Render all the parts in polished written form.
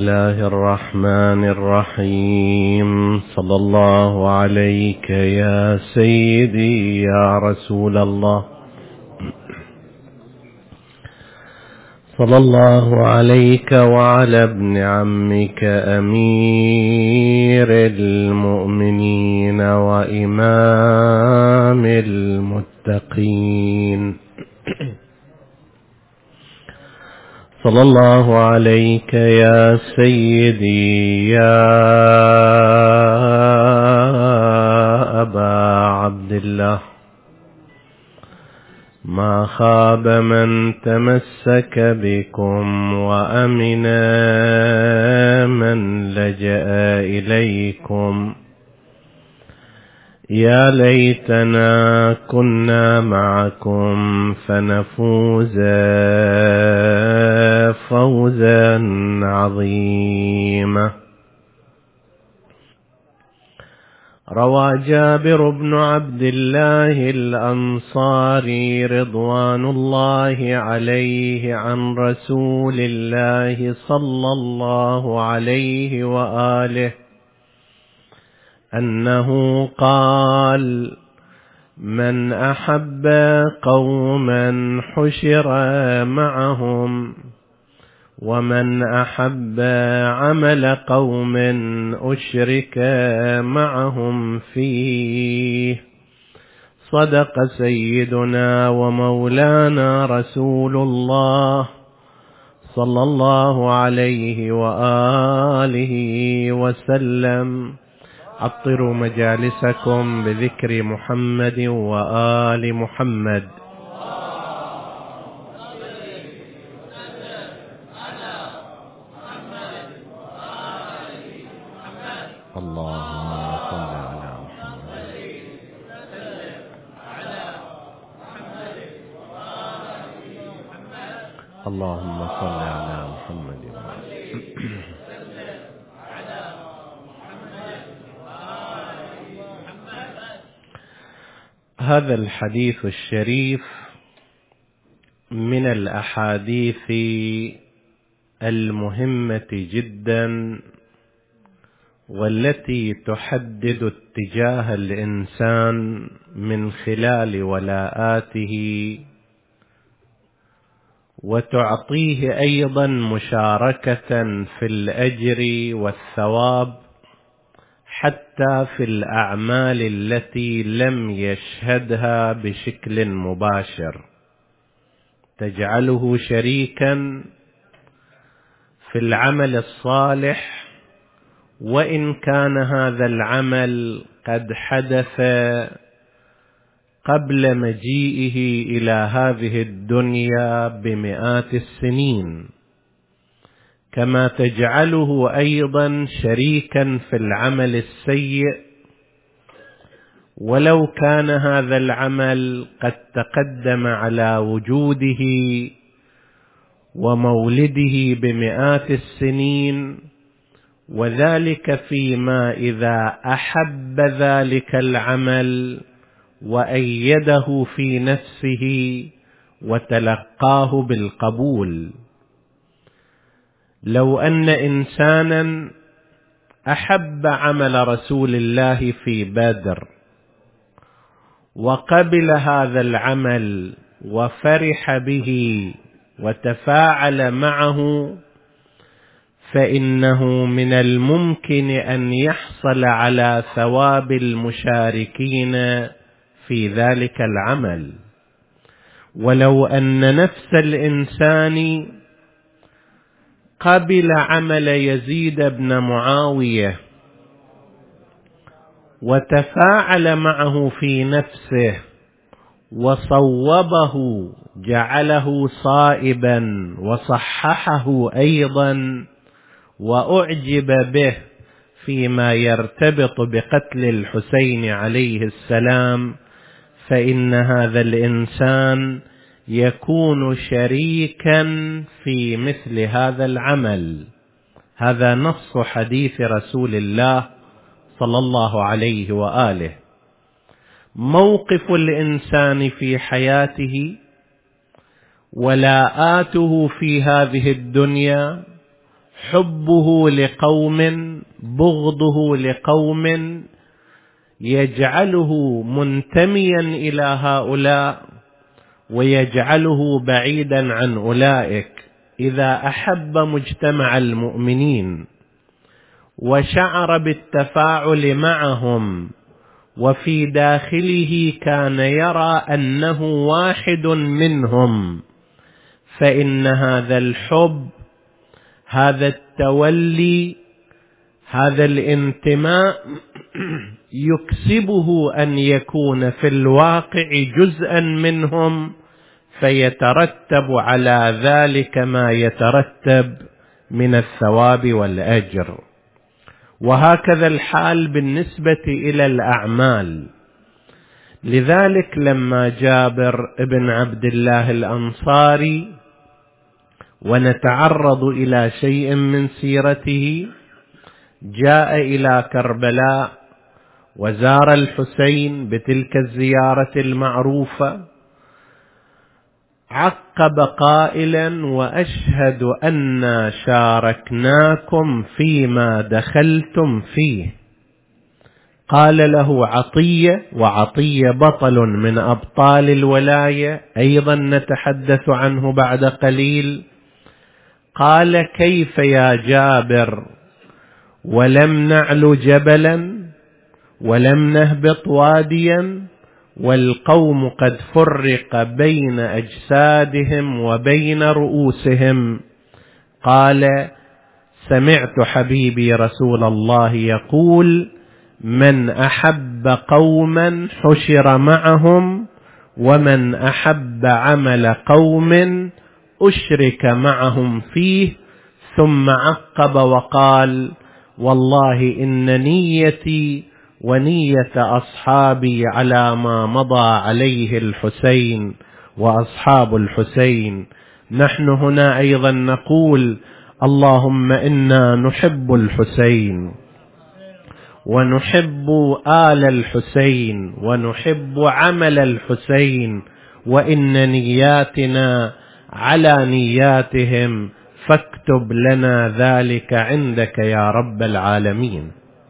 الله الرحمن الرحيم. صلى الله عليك يا سيدي يا رسول الله، صلى الله عليك وعلى ابن عمك أمير المؤمنين وإمام المتقين، صلى الله عليك يا سيدي يا أبا عبد الله. ما خاب من تمسك بكم وأمن من لجأ إليكم. يا ليتنا كنا معكم فنفوز فوزا عظيما. روى جابر بن عبد الله الأنصاري رضوان الله عليه عن رسول الله صلى الله عليه وآله أنه قال: من أحب قوما حشر معهم، ومن أحب عمل قوم أشرك معهم فيه. صدق سيدنا ومولانا رسول الله صلى الله عليه وآله وسلم. عطروا مجالسكم بذكر محمد وآل محمد. اللهم صل على محمد. اللهم صل على محمد. هذا الحديث الشريف من الأحاديث المهمة جدا، والتي تحدد اتجاه الإنسان من خلال ولاءاته، وتعطيه أيضا مشاركة في الأجر والثواب حتى في الأعمال التي لم يشهدها بشكل مباشر، تجعله شريكا في العمل الصالح، وإن كان هذا العمل قد حدث قبل مجيئه إلى هذه الدنيا بمئات السنين، كما تجعله أيضا شريكا في العمل السيء ولو كان هذا العمل قد تقدم على وجوده ومولده بمئات السنين، وذلك فيما إذا أحب ذلك العمل وأيده في نفسه وتلقاه بالقبول. لو أن إنسانا أحب عمل رسول الله في بدر وقبل هذا العمل وفرح به وتفاعل معه، فإنه من الممكن أن يحصل على ثواب المشاركين في ذلك العمل. ولو أن نفس الإنسان قبل عمل يزيد بن معاوية وتفاعل معه في نفسه وصوبه، جعله صائبا وصححه أيضا وأعجب به فيما يرتبط بقتل الحسين عليه السلام، فإن هذا الإنسان يكون شريكا في مثل هذا العمل. هذا نص حديث رسول الله صلى الله عليه وآله. موقف الإنسان في حياته ولاءاته في هذه الدنيا حبه لقوم بغضه لقوم يجعله منتميا إلى هؤلاء ويجعله بعيدا عن أولئك. إذا أحب مجتمع المؤمنين وشعر بالتفاعل معهم وفي داخله كان يرى أنه واحد منهم، فإن هذا الحب، هذا التولي، هذا الانتماء يكسبه أن يكون في الواقع جزءا منهم، فيترتب على ذلك ما يترتب من الثواب والأجر. وهكذا الحال بالنسبة إلى الأعمال. لذلك لما جابر بن عبد الله الأنصاري، ونتعرض إلى شيء من سيرته، جاء إلى كربلاء وزار الحسين بتلك الزيارة المعروفة، عقب قائلا: وأشهد أن شاركناكم فيما دخلتم فيه. قال له عطية، وعطية بطل من أبطال الولاية، أيضا نتحدث عنه بعد قليل. قال: كيف يا جابر ولم نعل جبلا ولم نهبط واديا والقوم قد فرق بين أجسادهم وبين رؤوسهم؟ قال: سمعت حبيبي رسول الله يقول: من أحب قوما حشر معهم، ومن أحب عمل قوم أشرك معهم فيه. ثم عقب وقال: والله إن نيتي ونية أصحابي على ما مضى عليه الحسين وأصحاب الحسين. نحن هنا أيضا نقول: اللهم إنا نحب الحسين ونحب آل الحسين ونحب عمل الحسين، وإن نياتنا على نياتهم، فاكتب لنا ذلك عندك يا رب العالمين.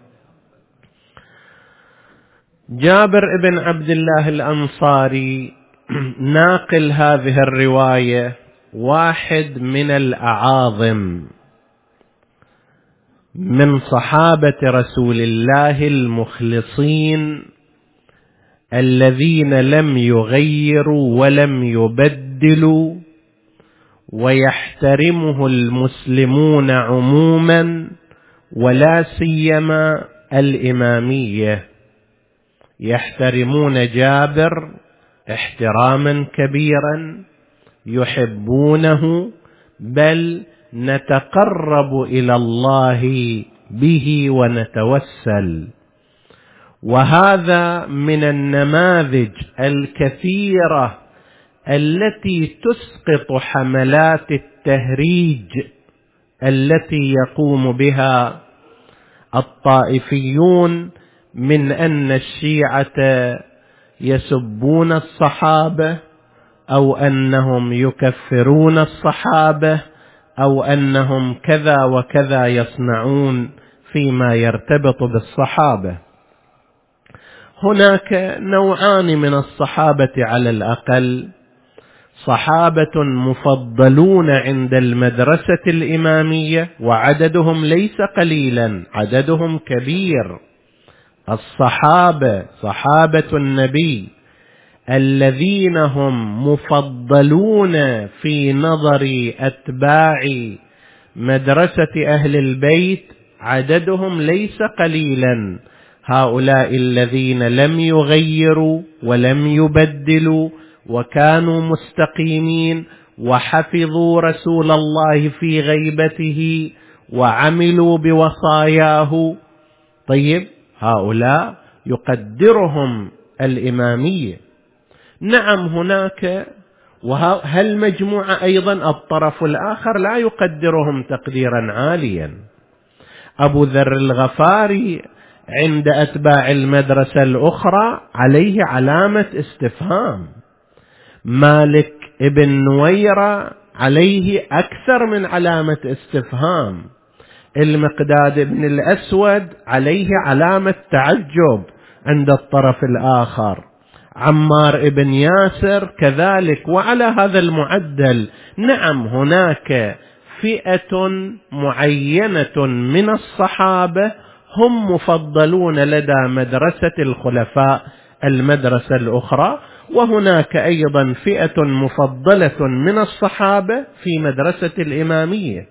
جابر بن عبد الله الأنصاري ناقل هذه الرواية، واحد من الأعاظم من صحابة رسول الله المخلصين، الذين لم يغيروا ولم يبدلوا، ويحترمه المسلمون عموما ولا سيما الإمامية، يحترمون جابر احتراما كبيرا، يحبونه، بل نتقرب إلى الله به ونتوسل. وهذا من النماذج الكثيرة التي تسقط حملات التهريج التي يقوم بها الطائفيون، من أن الشيعة يسبون الصحابة، أو أنهم يكفرون الصحابة، أو أنهم كذا وكذا يصنعون فيما يرتبط بالصحابة. هناك نوعان من الصحابة على الأقل: صحابة مفضلون عند المدرسة الإمامية، وعددهم ليس قليلا، عددهم كبير. الصحابة صحابة النبي الذين هم مفضلون في نظر أتباع مدرسة أهل البيت، عددهم ليس قليلا. هؤلاء الذين لم يغيروا ولم يبدلوا، وكانوا مستقيمين، وحفظوا رسول الله في غيبته، وعملوا بوصاياه. طيب، هؤلاء يقدرهم الإمامية. نعم، هناك وهالمجموعة أيضا الطرف الآخر لا يقدرهم تقديرا عاليا. أبو ذر الغفاري عند أتباع المدرسة الأخرى عليه علامة استفهام. مالك ابن نويرة عليه أكثر من علامة استفهام. المقداد بن الأسود عليه علامة تعجب عند الطرف الآخر، عمار بن ياسر كذلك. وعلى هذا المعدل نعم هناك فئة معينة من الصحابة هم مفضلون لدى مدرسة الخلفاء المدرسة الأخرى، وهناك أيضا فئة مفضلة من الصحابة في مدرسة الإمامية.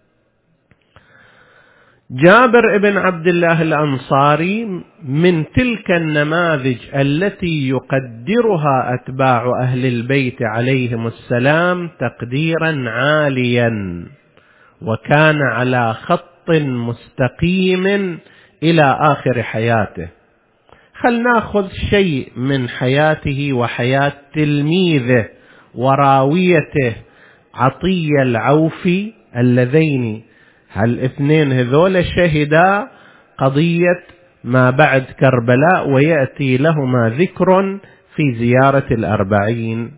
جابر بن عبد الله الأنصاري من تلك النماذج التي يقدرها أتباع أهل البيت عليهم السلام تقديرا عاليا، وكان على خط مستقيم إلى آخر حياته. نأخذ شيء من حياته وحياة تلميذه وراويته عطية العوفي، اللذين الاثنين هذول شهدا قضية ما بعد كربلاء، ويأتي لهما ذكر في زيارة الأربعين.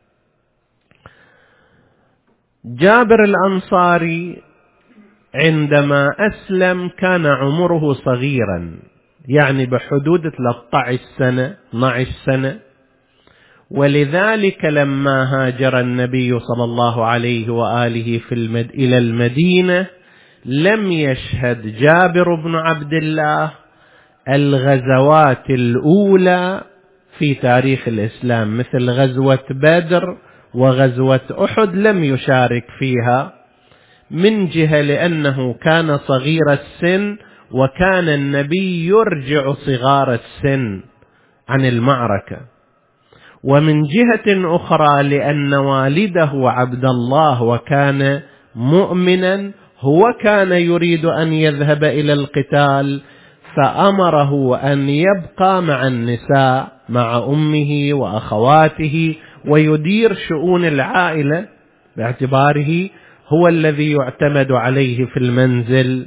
جابر الأنصاري عندما أسلم كان عمره صغيرا، يعني بحدود 13 سنة 12 سنة، ولذلك لما هاجر النبي صلى الله عليه وآله إلى المدينة لم يشهد جابر بن عبد الله الغزوات الأولى في تاريخ الإسلام، مثل غزوة بدر وغزوة أحد لم يشارك فيها، من جهة لأنه كان صغير السن، وكان النبي يرجع صغار السن عن المعركة، ومن جهة أخرى لأن والده عبد الله وكان مؤمنا هو كان يريد أن يذهب إلى القتال، فأمره أن يبقى مع النساء مع أمه وأخواته ويدير شؤون العائلة، باعتباره هو الذي يعتمد عليه في المنزل.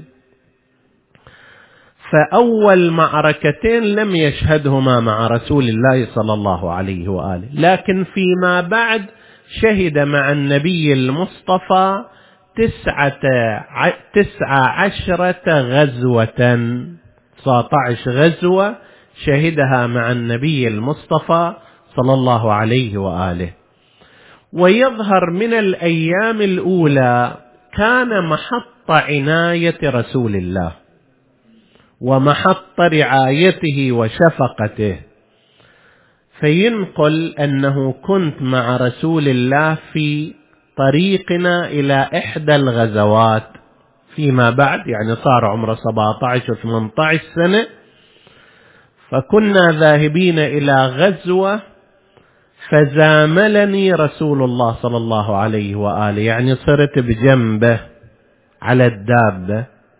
فأول معركتين لم يشهدهما مع رسول الله صلى الله عليه وآله، لكن فيما بعد شهد مع النبي المصطفى 19 غزوة، 19 غزوة شهدها مع النبي المصطفى صلى الله عليه وآله. ويظهر من الأيام الأولى كان محط عناية رسول الله ومحط رعايته وشفقته، فينقل أنه كنت مع رسول الله في طريقنا إلى إحدى الغزوات فيما بعد، يعني صار عمره 17 و18 سنة، فكنا ذاهبين إلى غزوة فزاملني رسول الله صلى الله عليه وآله، يعني صرت بجنبه على الدابة،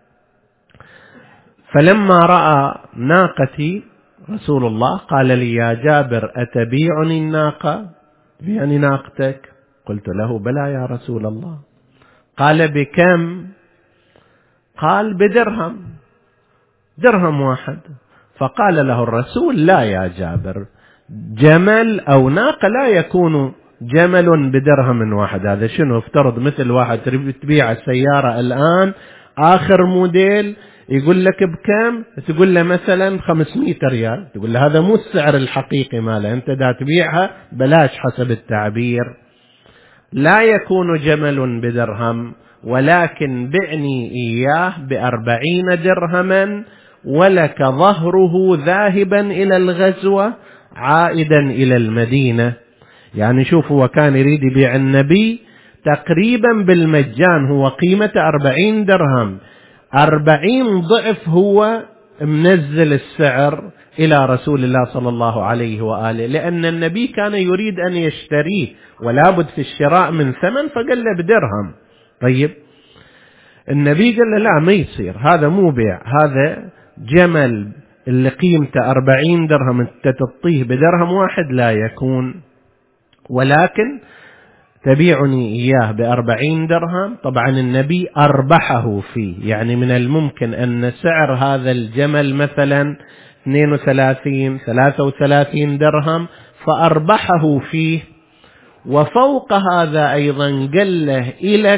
فلما رأى ناقتي رسول الله قال لي: يا جابر أتبيعني الناقة؟ بيعني ناقتك؟ قلت له: بلى يا رسول الله. قال: بكم؟ قال: بدرهم، درهم واحد. فقال له الرسول: لا يا جابر، جمل أو ناقة لا يكون جمل بدرهم واحد. هذا شنو؟ افترض مثل واحد تبيع السيارة الآن آخر موديل يقول لك بكم؟ تقول له مثلا 500 ريال، تقول له هذا مو السعر الحقيقي ماله، أنت دا تبيعها بلاش حسب التعبير. لا يكون جمل بدرهم، ولكن بعني إياه ب40 درهما، ولك ظهره ذاهبا إلى الغزوة عائدا إلى المدينة. يعني شوف، هو كان يريد يبيع النبي تقريبا بالمجان، هو قيمة 40 درهم، 40 ضعف هو منزل السعر إلى رسول الله صلى الله عليه وآله، لأن النبي كان يريد أن يشتريه ولا بد في الشراء من ثمن، فقال له بدرهم. طيب النبي قال له: لا، ما يصير، هذا مو بيع، هذا جمل اللي قيمته 40 درهم انت تطيه بدرهم واحد لا يكون، ولكن تبيعني إياه ب40 درهم. طبعا النبي أربحه فيه، يعني من الممكن أن سعر هذا الجمل مثلا 32 33 درهم، فأربحه فيه. وفوق هذا أيضا قال له: إلك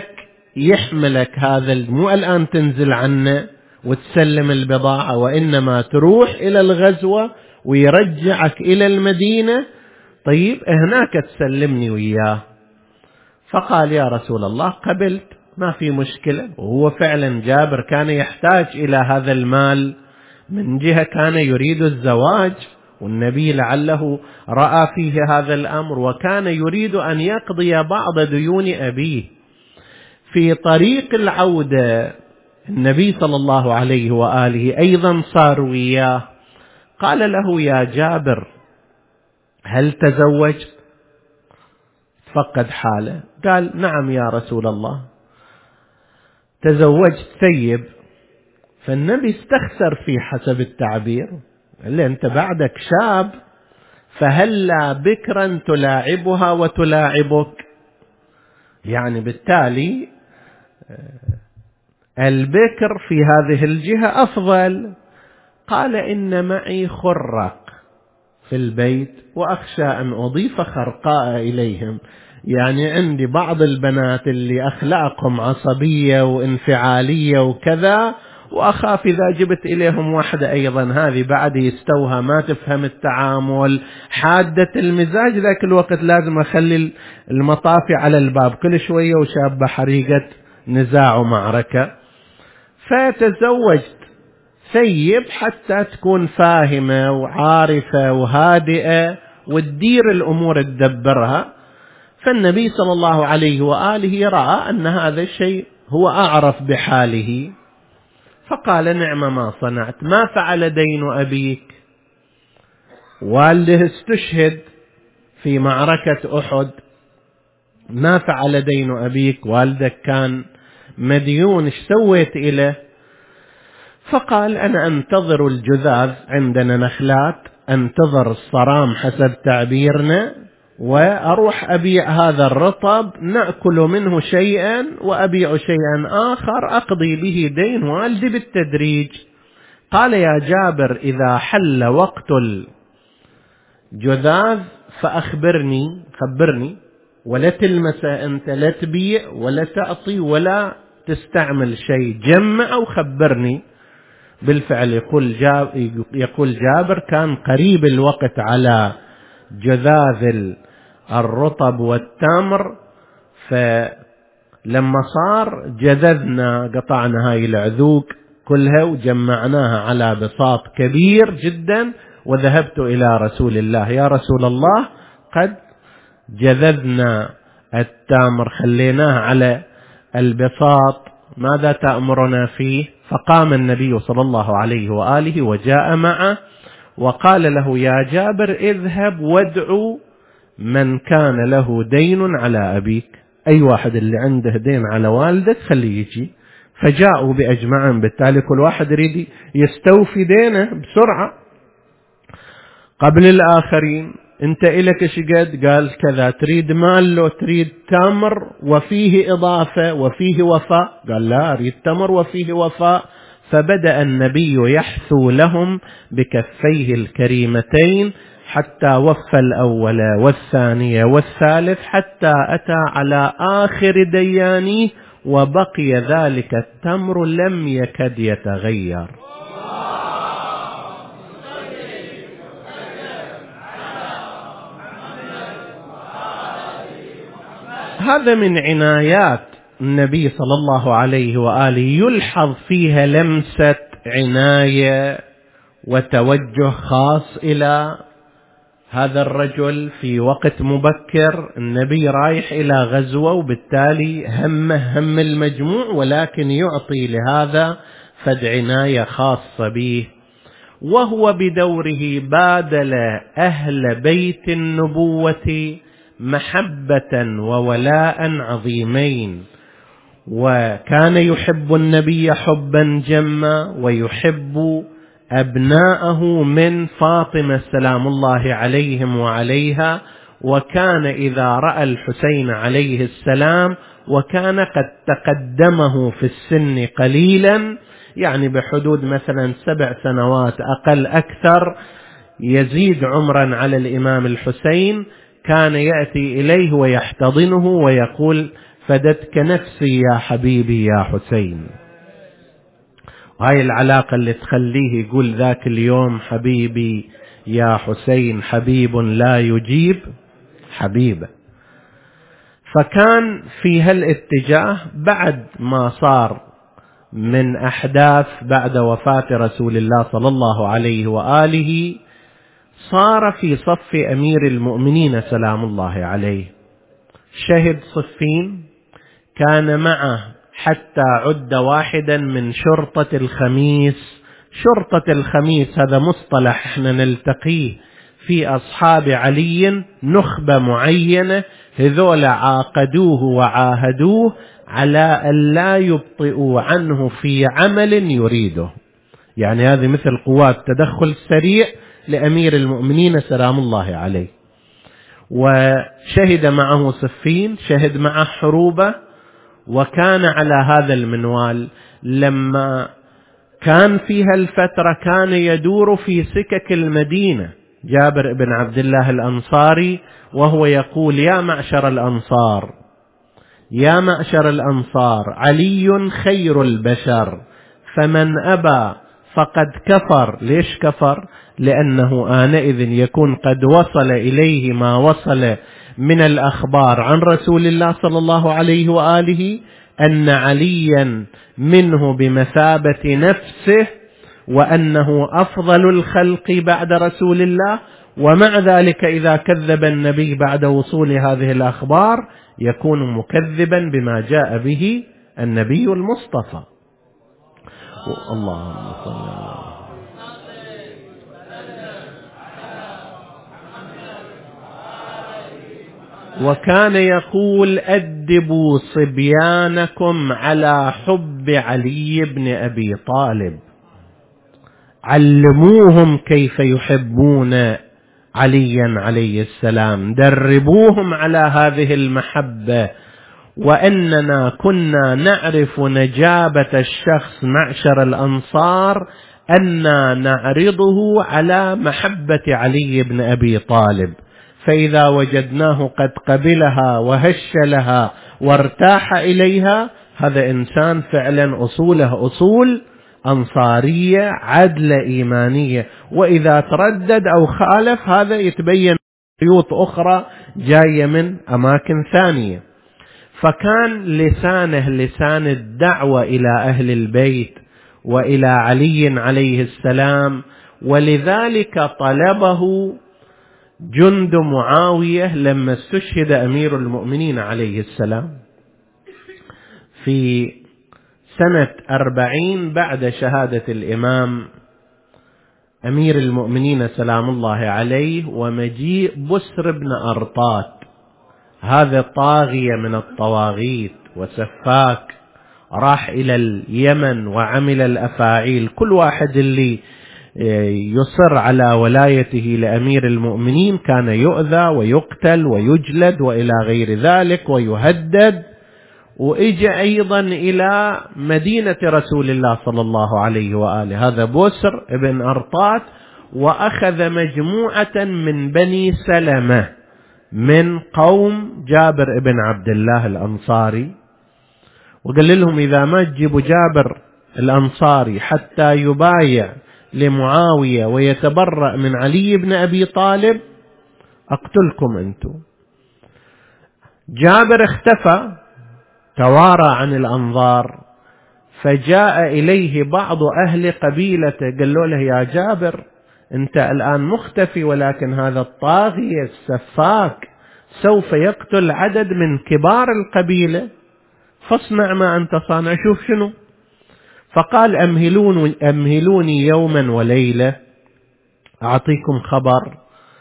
يحملك هذا، مو الآن تنزل عنه وتسلم البضاعة، وإنما تروح إلى الغزوة ويرجعك إلى المدينة، طيب هناك تسلمني وياه. فقال يا رسول الله قبلت، ما في مشكلة. وهو فعلا جابر كان يحتاج إلى هذا المال، من جهة كان يريد الزواج، والنبي لعله رأى فيه هذا الأمر، وكان يريد أن يقضي بعض ديون أبيه. في طريق العودة النبي صلى الله عليه وآله أيضا صار وياه، قال له يا جابر هل تزوجت؟ فقد حاله، قال نعم يا رسول الله تزوجت ثيب. فالنبي استخسر في حسب التعبير، قال له أنت بعدك شاب، فهلا بكرا تلاعبها وتلاعبك، يعني بالتالي البكر في هذه الجهة أفضل. قال إن معي خرق في البيت وأخشى أن أضيف خرقاء إليهم، يعني عندي بعض البنات اللي أخلاقهم عصبية وانفعالية وكذا، وأخاف إذا جبت إليهم واحدة أيضا هذه بعد يستوها ما تفهم التعامل حادة المزاج، ذاك الوقت لازم أخلي المطافي على الباب كل شوية وشابة حريقة نزاع ومعركة. فتزوجت ثيب حتى تكون فاهمة وعارفة وهادئة وتدير الأمور تدبرها. فالنبي صلى الله عليه وآله رأى أن هذا الشيء هو أعرف بحاله، فقال نعم ما صنعت. ما فعل دين أبيك؟ والده استشهد في معركة أحد، ما فعل دين أبيك؟ والدك كان مديون، ايش سويت إليه؟ فقال أنا أنتظر الجذاذ، عندنا نخلات، أنتظر الصرام حسب تعبيرنا، وأروح أبيع هذا الرطب نأكل منه شيئا وأبيع شيئا آخر أقضي به دين والدي بالتدريج. قال يا جابر إذا حل وقت الجذاذ فأخبرني، خبرني، ولا تلمس أنت، لا تبيع ولا تعطي ولا تستعمل شيء، جمع وخبرني. بالفعل يقول جابر كان قريب الوقت على جذاذ الرطب والتمر، فلما صار جذذنا قطعنا هاي العذوق كلها وجمعناها على بساط كبير جدا، وذهبت إلى رسول الله يا رسول الله قد جذذنا التمر خليناه على البساط، ماذا تأمرنا فيه؟ فقام النبي صلى الله عليه وآله وجاء معه وقال له يا جابر اذهب وادعو من كان له دين على أبيك، أي واحد اللي عنده دين على والدك خليه يجي. فجاءوا بأجمعهم، بالتالي كل واحد يريد يستوفي دينه بسرعة قبل الآخرين. انت إلك شقد؟ قال كذا. تريد مال لو تريد تمر وفيه إضافة وفيه وفاء؟ قال لا أريد تمر وفيه وفاء. فبدأ النبي يحثو لهم بكفيه الكريمتين حتى وفى الأول والثانية والثالث، حتى أتى على آخر ديانيه وبقي ذلك التمر لم يكد يتغير. هذا من عنايات النبي صلى الله عليه وآله، يلحظ فيها لمسة عناية وتوجه خاص إلى هذا الرجل في وقت مبكر. النبي رايح إلى غزوة وبالتالي هم المجموع، ولكن يعطي لهذا فد عناية خاصة به. وهو بدوره بادل أهل بيت النبوة محبة وولاء عظيمين، وكان يحب النبي حبا جما، ويحب أبناءه من فاطمة سلام الله عليهم وعليها. وكان إذا رأى الحسين عليه السلام، وكان قد تقدمه في السن قليلا، يعني بحدود مثلا 7 سنوات أقل أكثر، يزيد عمرا على الإمام الحسين، كان يأتي إليه ويحتضنه ويقول فدتك نفسي يا حبيبي يا حسين. وهاي العلاقة اللي تخليه يقول ذاك اليوم حبيبي يا حسين حبيب لا يجيب حبيبه. فكان في هالاتجاه بعد ما صار من أحداث بعد وفاة رسول الله صلى الله عليه وآله، صار في صف أمير المؤمنين سلام الله عليه. شهد صفين، كان معه حتى عد واحدا من شرطة الخميس. شرطة الخميس هذا مصطلح احنا نلتقيه في أصحاب علي، نخبة معينة هذول عاقدوه وعاهدوه على أن لا يبطئوا عنه في عمل يريده. يعني هذه مثل قوات تدخل سريع لأمير المؤمنين سلام الله عليه. وشهد معه صفين، شهد معه حروبة، وكان على هذا المنوال. لما كان فيها الفترة كان يدور في سكك المدينة جابر بن عبد الله الأنصاري، وهو يقول يا معشر الأنصار، يا معشر الأنصار، علي خير البشر، فمن أبى فقد كفر. ليش كفر؟ لأنه آنئذ يكون قد وصل إليه ما وصل من الأخبار عن رسول الله صلى الله عليه وآله أن عليا منه بمثابة نفسه، وأنه أفضل الخلق بعد رسول الله. ومع ذلك إذا كذب النبي بعد وصول هذه الأخبار يكون مكذبا بما جاء به النبي المصطفى. اللهم صل على وكان يقول أدبوا صبيانكم على حب علي بن أبي طالب، علموهم كيف يحبون عليا عليه السلام، دربوهم على هذه المحبة. وأننا كنا نعرف نجابة الشخص معشر الأنصار أننا نعرضه على محبة علي بن أبي طالب، فإذا وجدناه قد قبلها وهش لها وارتاح إليها، هذا إنسان فعلا أصوله أصول أنصارية عدل إيمانية. وإذا تردد أو خالف هذا يتبين خيوط أخرى جاية من أماكن ثانية. فكان لسانه لسان الدعوة إلى أهل البيت وإلى علي عليه السلام. ولذلك طلبه جند معاوية لما استشهد أمير المؤمنين عليه السلام في سنة 40 بعد شهادة الإمام أمير المؤمنين سلام الله عليه، ومجيء بسر بن أرطات، هذا طاغية من الطواغيت وسفاك، راح إلى اليمن وعمل الأفاعيل. كل واحد اللي يصر على ولايته لأمير المؤمنين كان يؤذى ويقتل ويجلد وإلى غير ذلك ويهدد. وإجى أيضا إلى مدينة رسول الله صلى الله عليه وآله هذا بسر بن أرطات، وأخذ مجموعة من بني سلمة من قوم جابر بن عبد الله الأنصاري، وقال لهم إذا ما تجيبوا جابر الأنصاري حتى يبايع لمعاوية ويتبرأ من علي بن أبي طالب أقتلكم أنتم. جابر اختفى توارى عن الأنظار، فجاء إليه بعض أهل قبيلته قالوا له يا جابر أنت الآن مختفي، ولكن هذا الطاغية السفاك سوف يقتل عدد من كبار القبيلة، فاصنع ما أنت صانع، شوف شنو. فقال أمهلوني يوما وليلة أعطيكم خبر.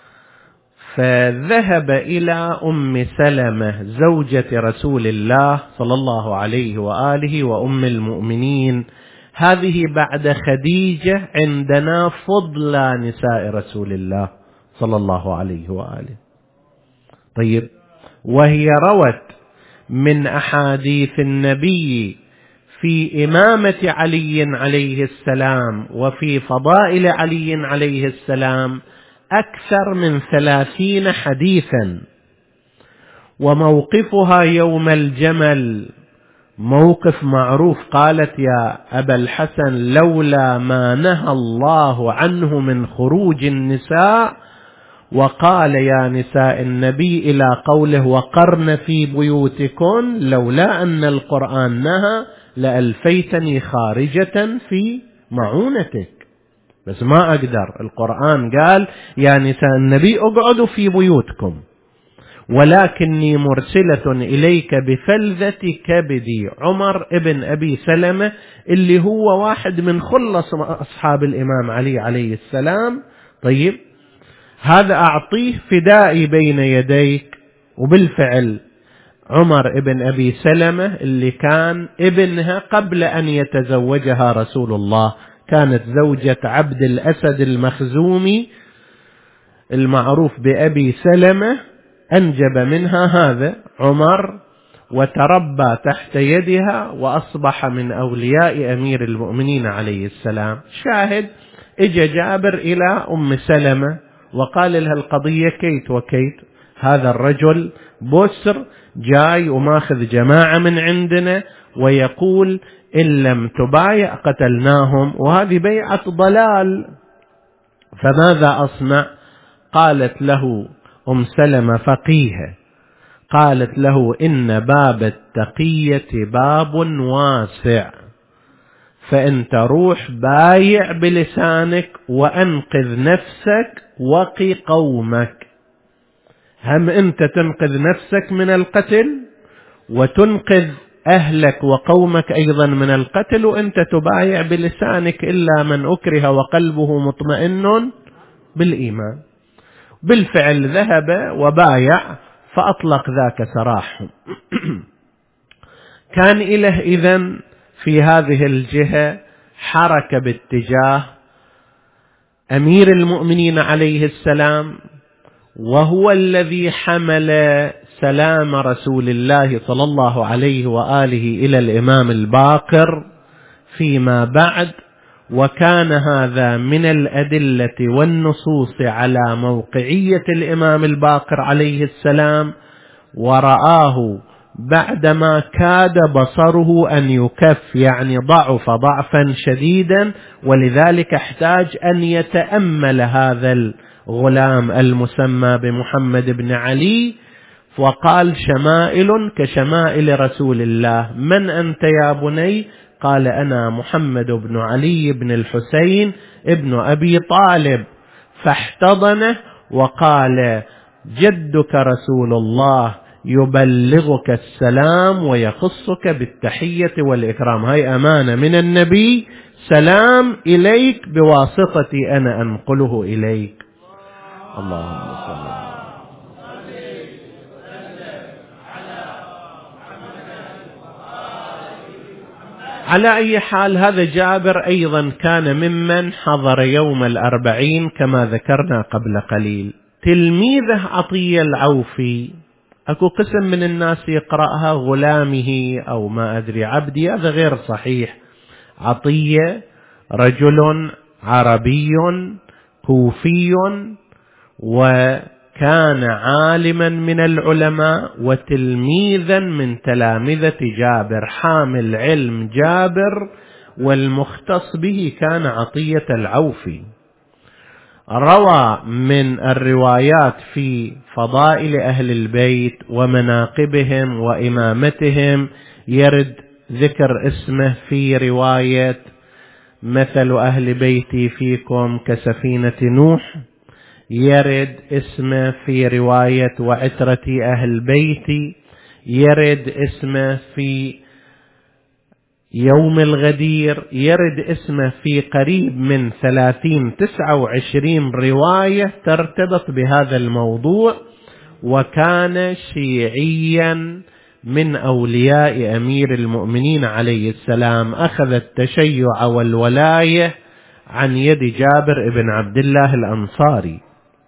فذهب إلى أم سلمة زوجة رسول الله صلى الله عليه وآله وأم المؤمنين، هذه بعد خديجة عندنا فضل نساء رسول الله صلى الله عليه وآله. طيب، وهي روت من أحاديث النبي في إمامة علي عليه السلام وفي فضائل علي عليه السلام أكثر من 30 حديثا. وموقفها يوم الجمل موقف معروف. قالت يا أبا الحسن لولا ما نهى الله عنه من خروج النساء وقال يا نساء النبي إلى قوله وقرن في بيوتكن، لولا أن القرآن نهى لألفيتني خارجة في معونتك، بس ما أقدر. القرآن قال يا نساء النبي اقعدوا في بيوتكم، ولكني مرسلة إليك بفلذة كبدي. عمر ابن أبي سلمة اللي هو واحد من خلص أصحاب الإمام علي عليه السلام، طيب هذا أعطيه فدائي بين يديك. وبالفعل عمر ابن أبي سلمة اللي كان ابنها قبل أن يتزوجها رسول الله، كانت زوجة عبد الأسد المخزومي المعروف بأبي سلمة، أنجب منها هذا عمر وتربى تحت يدها وأصبح من أولياء أمير المؤمنين عليه السلام. شاهد اجى جابر إلى أم سلمة وقال لها القضية كيت وكيت، هذا الرجل بسر جاي وماخذ جماعة من عندنا ويقول إن لم تبايع قتلناهم، وهذه بيعة ضلال، فماذا أصنع؟ قالت له أم سلمة فقيهة، قالت له إن باب التقية باب واسع، فأنت روح بايع بلسانك وأنقذ نفسك وقي قومك. هم أنت تنقذ نفسك من القتل وتنقذ أهلك وقومك أيضا من القتل، وأنت تبايع بلسانك إلا من أكره وقلبه مطمئن بالإيمان. بالفعل ذهب وبايع فأطلق ذاك سراحهم. كان إله إذن في هذه الجهة حركة باتجاه أمير المؤمنين عليه السلام، وهو الذي حمل سلام رسول الله صلى الله عليه وآله إلى الإمام الباقر فيما بعد، وكان هذا من الأدلة والنصوص على موقعية الإمام الباقر عليه السلام، ورآه بعدما كاد بصره أن يكف، يعني ضعف ضعفا شديدا، ولذلك احتاج أن يتأمل هذا الغلام المسمى بمحمد بن علي، وقال شمائل كشمائل رسول الله. من أنت يا بني؟ قال أنا محمد بن علي بن الحسين ابن أبي طالب. فاحتضنه وقال جدك رسول الله يبلغك السلام ويخصك بالتحية والإكرام، هاي أمانة من النبي، سلام إليك بواسطتي أنا أنقله إليك. اللهم صل على أي حال. هذا جابر أيضا كان ممن حضر يوم الأربعين كما ذكرنا قبل قليل. تلميذه عطية العوفي، أكو قسم من الناس يقرأها غلامه أو ما أدري عبدي، هذا غير صحيح. عطية رجل عربي كوفي، وكان عالما من العلماء وتلميذا من تلامذة جابر، حامل علم جابر، والمختص به كان عطية العوفي. روى من الروايات في فضائل أهل البيت ومناقبهم وإمامتهم، يرد ذكر اسمه في رواية مثل أهل بيتي فيكم كسفينة نوح، يرد اسمه في رواية وعترتي أهل بيتي، يرد اسمه في يوم الغدير، يرد اسمه في قريب من 29 رواية ترتبط بهذا الموضوع. وكان شيعيا من أولياء أمير المؤمنين عليه السلام، أخذ التشيع والولاية عن يد جابر بن عبد الله الأنصاري.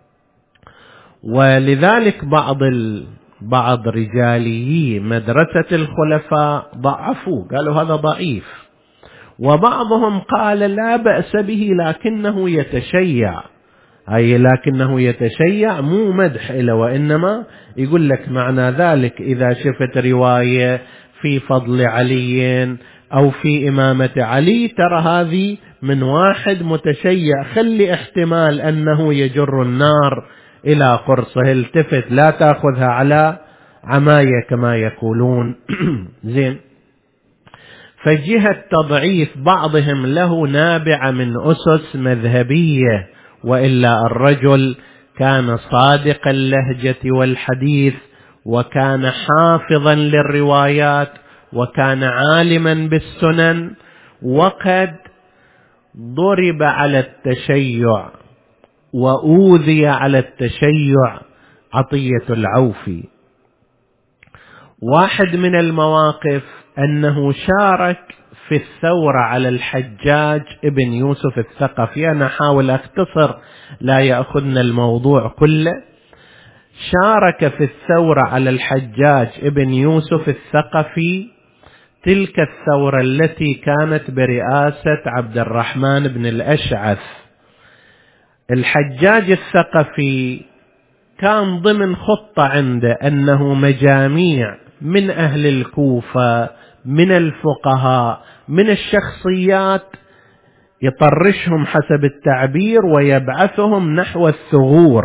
ولذلك بعض رجاليي مدرسة الخلفاء ضعفوا، قالوا هذا ضعيف، وبعضهم قال لا بأس به لكنه يتشيع. أي لكنه يتشيع مو مدح له، وإنما يقول لك معنى ذلك إذا شفت رواية في فضل علي أو في إمامة علي ترى هذه من واحد متشيع، خلي احتمال أنه يجر النار إلى قرصه، التفت لا تأخذها على عماية كما يقولون. زين. فجهة تضعيف بعضهم له نابعة من أسس مذهبية، وإلا الرجل كان صادق اللهجة والحديث، وكان حافظا للروايات، وكان عالما بالسنن، وقد ضرب على التشيع وأوذي على التشيع عطية العوفي. واحد من المواقف أنه شارك في الثورة على الحجاج ابن يوسف الثقفي. أنا أحاول أختصر لا يأخذنا الموضوع كله. شارك في الثورة على الحجاج ابن يوسف الثقفي، تلك الثورة التي كانت برئاسة عبد الرحمن بن الأشعث. الحجاج الثقفي كان ضمن خطة عنده أنه مجاميع من أهل الكوفة، من الفقهاء، من الشخصيات، يطرشهم حسب التعبير ويبعثهم نحو الثغور،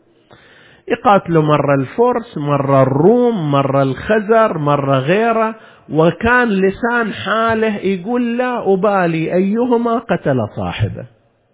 يقاتلوا مرة الفرس، مرة الروم، مرة الخزر، مرة غيره. وكان لسان حاله يقول لا أبالي أيهما قتل صاحبه،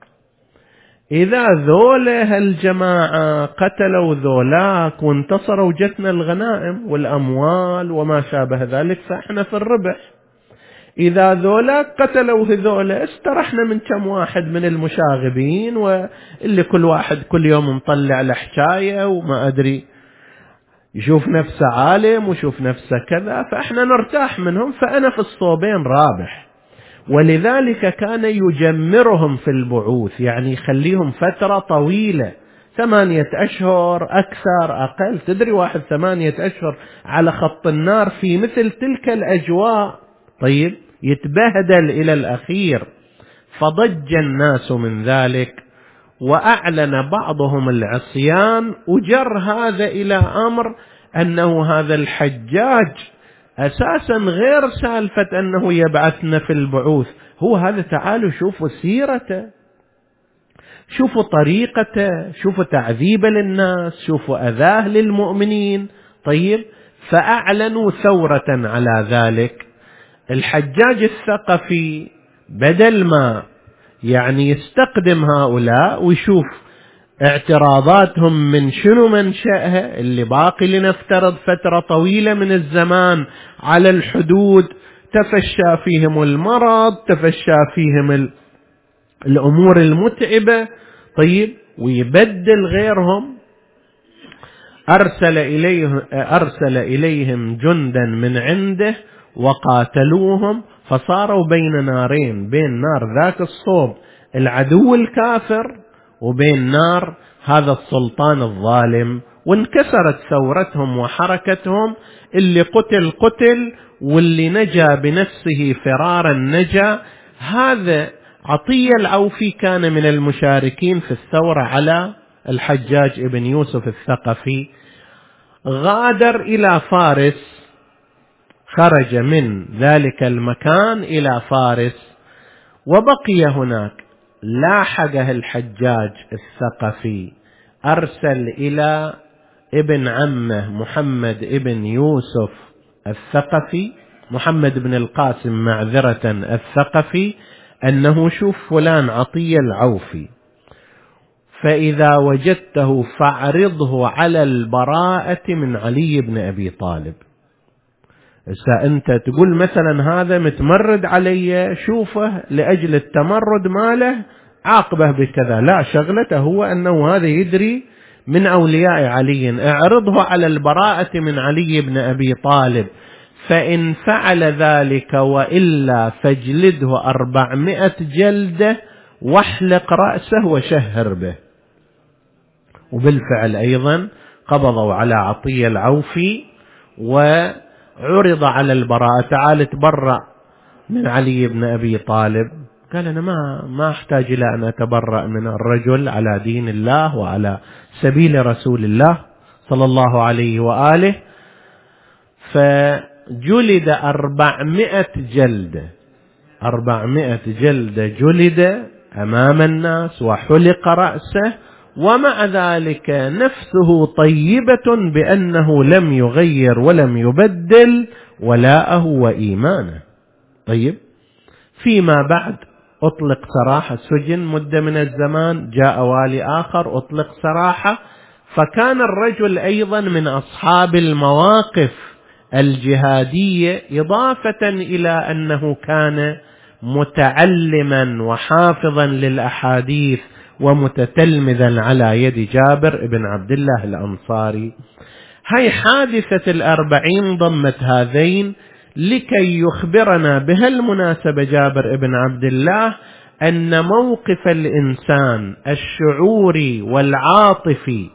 إذا ذوله الجماعة قتلوا ذولاك وانتصروا جتنا الغنائم والأموال وما شابه ذلك فإحنا في الربح، إذا ذولاك قتلوا هذولا استرحنا من كم واحد من المشاغبين واللي كل واحد كل يوم مطلع لحكاية وما أدري يشوف نفسه عالم ويشوف نفسه كذا، فإحنا نرتاح منهم، فأنا في الصوبين رابح. ولذلك كان يجمرهم في البعوث، يعني يخليهم فترة طويلة، 8 أشهر أكثر أقل. تدري واحد 8 أشهر على خط النار في مثل تلك الأجواء، طيب يتبهدل إلى الأخير. فضج الناس من ذلك، وأعلن بعضهم العصيان، وجر هذا إلى أمر أنه هذا الحجاج أساسا غير سالفة أنه يبعثنا في البعوث، هو هذا تعالوا شوفوا سيرته، شوفوا طريقته، شوفوا تعذيبه للناس، شوفوا أذاه للمؤمنين. طيب فأعلنوا ثورة على ذلك. الحجاج الثقفي بدل ما يعني يستقدم هؤلاء ويشوف اعتراضاتهم من شنو منشأها، اللي باقي لنفترض فترة طويلة من الزمان على الحدود، تفشى فيهم المرض، تفشى فيهم الأمور المتعبة، طيب ويبدل غيرهم. أرسل إليهم جندا من عنده وقاتلوهم، فصاروا بين نارين، بين نار ذاك الصوب العدو الكافر وبين نار هذا السلطان الظالم، وانكسرت ثورتهم وحركتهم. اللي قتل واللي نجا بنفسه فرارا نجا. هذا عطية العوفي كان من المشاركين في الثورة على الحجاج ابن يوسف الثقفي. غادر إلى فارس، خرج من ذلك المكان إلى فارس وبقي هناك. لاحقه الحجاج الثقفي، أرسل إلى ابن عمه محمد ابن يوسف الثقفي، محمد بن القاسم معذرة الثقفي، أنه شوف فلان عطية العوفي، فإذا وجدته فاعرضه على البراءة من علي بن أبي طالب. أنت تقول مثلا هذا متمرد علي، شوفه لأجل التمرد ماله عاقبه بكذا، لا، شغلته هو أنه هذا يدري من أولياء علي، اعرضه على البراءة من علي بن أبي طالب، فإن فعل ذلك وإلا فاجلده 400 جلدة واحلق رأسه وشهر به. وبالفعل أيضا قبضوا على عطية العوفي وعرض على البراءة، تعال تبرأ من علي بن أبي طالب. قال أنا ما أحتاج إلى أن أتبرأ من الرجل على دين الله وعلى سبيل رسول الله صلى الله عليه وآله. فجلد 400 جلدة، 400 جلدة جلد أمام الناس وحلق رأسه، ومع ذلك نفسه طيبة بأنه لم يغير ولم يبدل ولاءه وإيمانه. طيب، فيما بعد أطلق سراح السجن مدة من الزمان، جاء والي آخر أطلق سراحه، فكان الرجل أيضا من أصحاب المواقف الجهادية، إضافة إلى أنه كان متعلما وحافظا للأحاديث ومتتلمذا على يد جابر بن عبد الله الأنصاري. هاي حادثة 40 ضمت هذين لكي يخبرنا بهالمناسبة جابر بن عبد الله أن موقف الإنسان الشعوري والعاطفي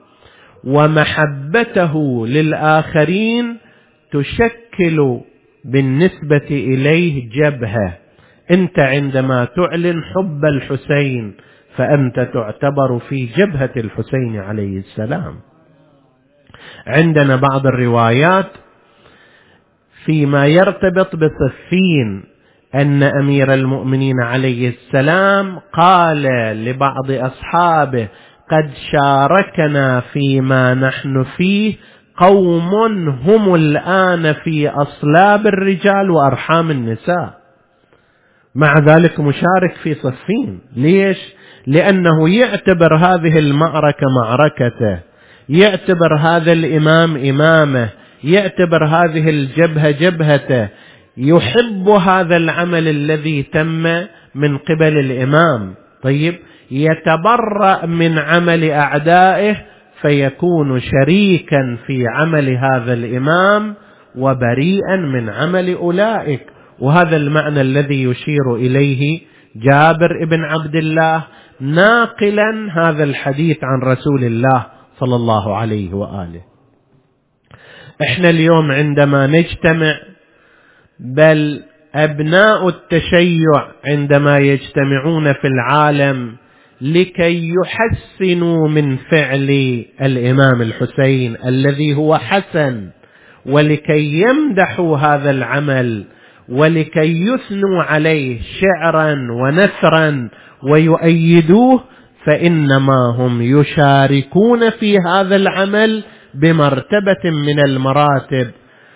ومحبته للآخرين تشكل بالنسبة إليه جبهة. أنت عندما تعلن حب الحسين فأنت تعتبر في جبهة الحسين عليه السلام. عندنا بعض الروايات فيما يرتبط بصفين أن أمير المؤمنين عليه السلام قال لبعض أصحابه قد شاركنا فيما نحن فيه قوم هم الآن في أصلاب الرجال وأرحام النساء، مع ذلك مشارك في صفين. ليش؟ لأنه يعتبر هذه المعركة معركته، يعتبر هذا الإمام إمامه، يعتبر هذه الجبهة جبهته، يحب هذا العمل الذي تم من قبل الإمام. طيب، يتبرأ من عمل أعدائه فيكون شريكا في عمل هذا الإمام وبريئا من عمل أولئك. وهذا المعنى الذي يشير إليه جابر بن عبد الله ناقلا هذا الحديث عن رسول الله صلى الله عليه وآله. احنا اليوم عندما نجتمع، بل أبناء التشيع عندما يجتمعون في العالم لكي يحسنوا من فعل الإمام الحسين الذي هو حسن، ولكي يمدحوا هذا العمل ولكي يثنوا عليه شعرا ونثرا ويؤيدوه، فإنما هم يشاركون في هذا العمل بمرتبة من المراتب.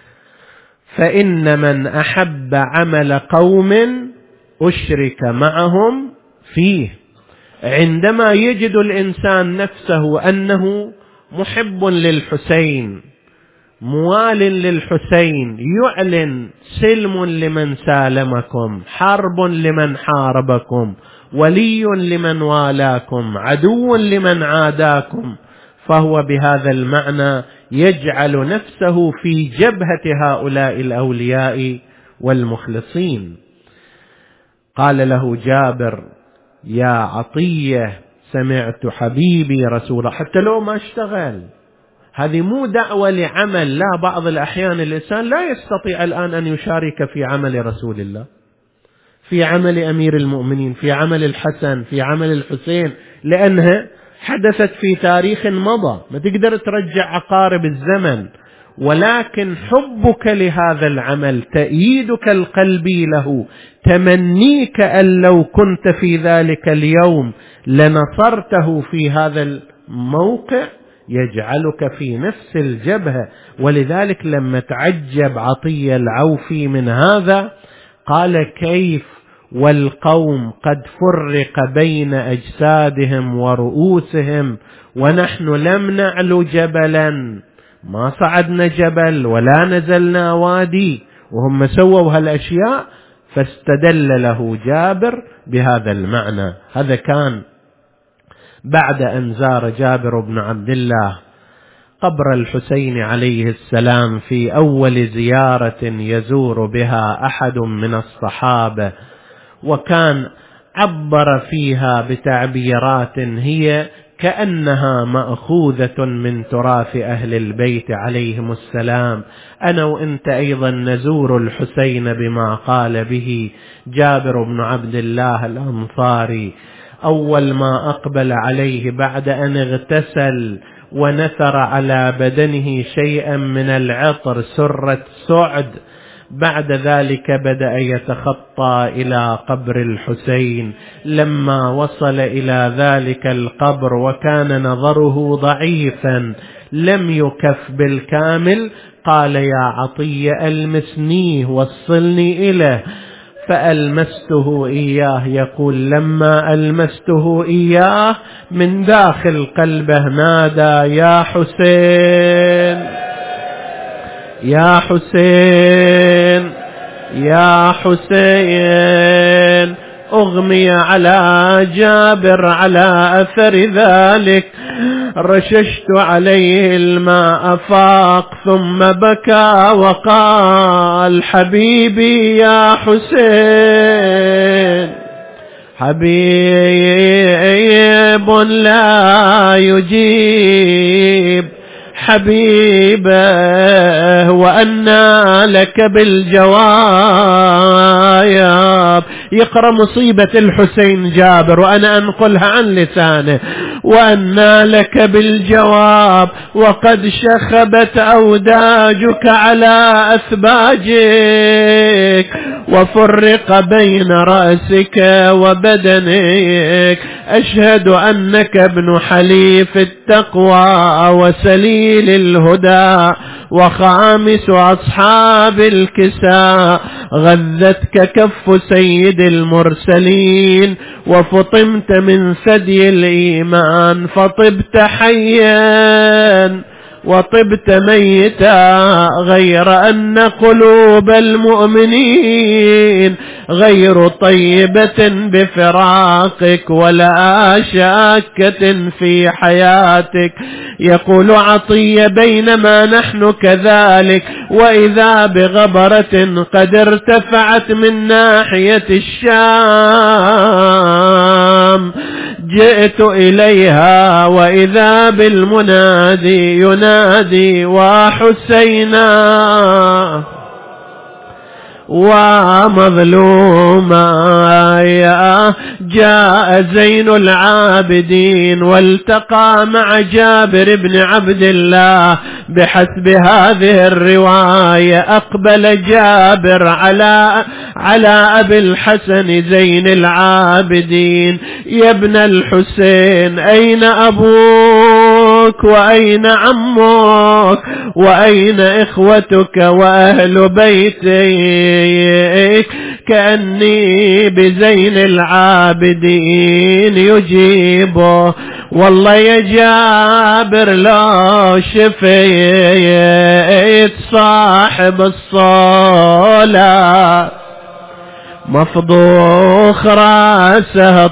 فإن من أحب عمل قوم أشرك معهم فيه. عندما يجد الإنسان نفسه أنه محب للحسين، موال للحسين، يعلن سلم لمن سالمكم، حرب لمن حاربكم، ولي لمن والاكم، عدو لمن عاداكم، فهو بهذا المعنى يجعل نفسه في جبهة هؤلاء الأولياء والمخلصين. قال له جابر: يا عطية، سمعت حبيبي رسول الله، حتى لو ما اشتغل، هذه مو دعوة لعمل. لا، بعض الأحيان الإنسان لا يستطيع الآن أن يشارك في عمل رسول الله، في عمل أمير المؤمنين، في عمل الحسن، في عمل الحسين، لأنها حدثت في تاريخ مضى، ما تقدر ترجع عقارب الزمن. ولكن حبك لهذا العمل، تأييدك القلبي له، تمنيك أن لو كنت في ذلك اليوم لنصرته في هذا الموقع، يجعلك في نفس الجبهة. ولذلك لما تعجب عطية العوفي من هذا قال: كيف والقوم قد فرق بين أجسادهم ورؤوسهم ونحن لم نعلو جبلا، ما صعدنا جبل ولا نزلنا وادي وهم سووا هالأشياء. فاستدل له جابر بهذا المعنى. هذا كان بعد أن زار جابر بن عبد الله قبر الحسين عليه السلام في أول زيارة يزور بها أحد من الصحابة، وكان عبر فيها بتعبيرات هي كأنها مأخوذة من تراث أهل البيت عليهم السلام. أنا وإنت أيضا نزور الحسين بما قال به جابر بن عبد الله الأنصاري. أول ما أقبل عليه بعد أن اغتسل ونثر على بدنه شيئا من العطر سرة سعد، بعد ذلك بدأ يتخطى إلى قبر الحسين. لما وصل إلى ذلك القبر وكان نظره ضعيفا لم يكف بالكامل، قال يا عطية ألمسنيه وصلني إليه، فألمسته إياه. يقول لما ألمسته إياه من داخل قلبه نادى يا حسين يا حسين يا حسين. أغمي على جابر على أثر ذلك، رششت عليه الماء فاق ثم بكى وقال حبيبي يا حسين، حبيب لا يجيب حبيبه وأنى لك بالجواب. يقرأ مصيبة الحسين جابر وأنا أنقلها عن لسانه. وأنى لك بالجواب وقد شخبت أوداجك على أثباجك وفرق بين رأسك وبدنك. أشهد أنك ابن حليف التقوى وسليل الهدى وخامس أصحاب الكساء. غذتك كف سيد المرسلين وفطمت من ثدي الإيمان، فطبت حيا وطبت ميتا، غير أن قلوب المؤمنين غير طيبة بفراقك ولا شاكة في حياتك. يقول عطية بينما نحن كذلك وإذا بغبرة قد ارتفعت من ناحية الشام، جئت إليها وإذا بالمنادي ينادي وحسينا ومظلوما. جاء زين العابدين والتقى مع جابر بن عبد الله. بحسب هذه الرواية أقبل جابر على أبي الحسن زين العابدين. يا ابن الحسين أين أبوك وأين عمك وأين إخوتك وأهل بيتك؟ كأني بزين العابدين يجيبه. والله يا جابر لو شفيت صاحب الصلاة مفضوخ راسه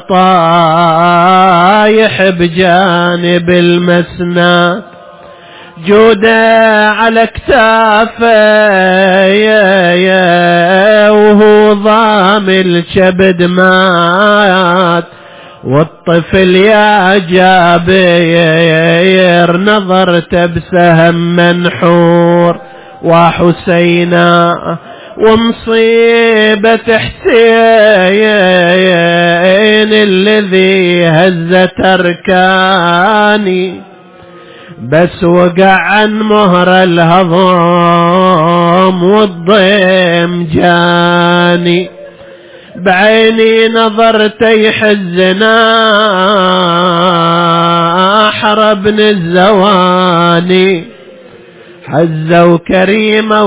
طايح بجانب المسند، جوده على كتافه وهو ضامل كبد مات. والطفل يا جابر نظرت بسهم منحور. وحسينا ومصيبة حسين الذي هز تركاني، بس وقع عن مهر الهضم والضيم جاني. بعيني نظرت يحزنا حربن الزواني، حزوا كريمة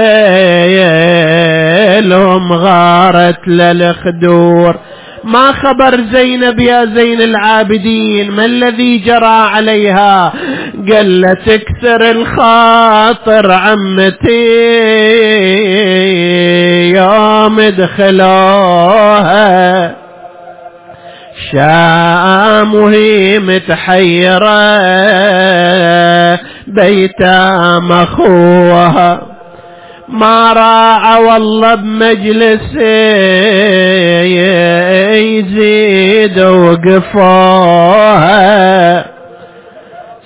وخيلهم غارت للخدور. ما خبر زينب يا زين العابدين؟ ما الذي جرى عليها؟ قال تكسر الخاطر عمتي يوم دخلوها شام وهي متحيرة بيتام أخوها، ما راع والله بمجلس يزيد وقفوها.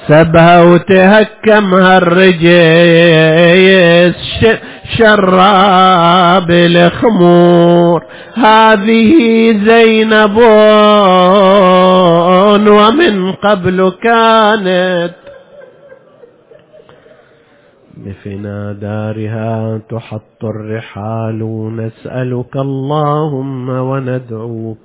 سبها وتهكمها الرجيس شراب الخمور. هذه زينب ومن قبل كانت بفنا دارها تحط الرحال. نسألك اللهم وندعوك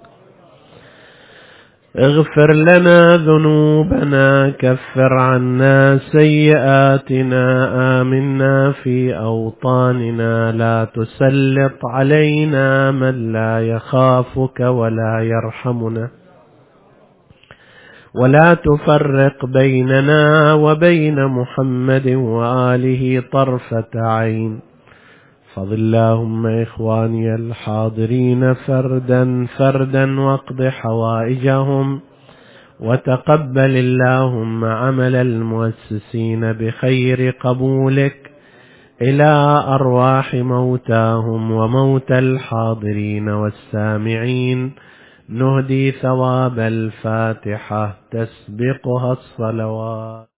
اغفر لنا ذنوبنا، كفر عنا سيئاتنا، آمنا في أوطاننا، لا تسلط علينا من لا يخافك ولا يرحمنا، ولا تفرق بيننا وبين محمد وآله طرفة عين. فضل اللهم إخواني الحاضرين فردا فردا واقض حوائجهم، وتقبل اللهم عمل المؤسسين بخير قبولك إلى أرواح موتاهم وموتى الحاضرين والسامعين. نهدي ثواب الفاتحة تسبقها الصلوات.